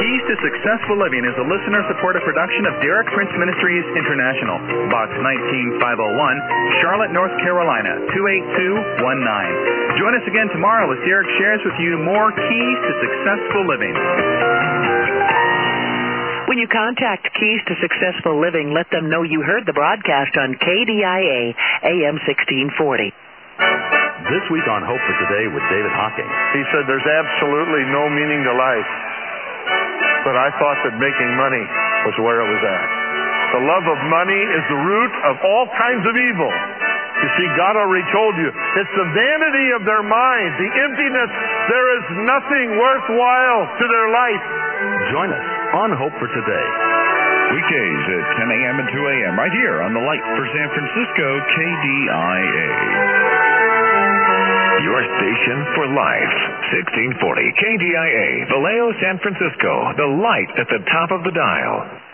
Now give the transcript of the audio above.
Keys to Successful Living is a listener-supported production of Derek Prince Ministries International, Box 19501, Charlotte, North Carolina, 28219. Join us again tomorrow as Derek shares with you more keys to successful living. When you contact Keys to Successful Living, let them know you heard the broadcast on KDIA AM 1640. This week on Hope for Today with David Hocking. He said there's absolutely no meaning to life, but I thought that making money was where it was at. The love of money is the root of all kinds of evil. You see, God already told you, it's the vanity of their mind, the emptiness. There is nothing worthwhile to their life. Join us on Hope for Today. Weekdays at 10 a.m. and 2 a.m. right here on the Light for San Francisco, KDIA. Your station for life. 1640 KDIA, Vallejo, San Francisco. The light at the top of the dial.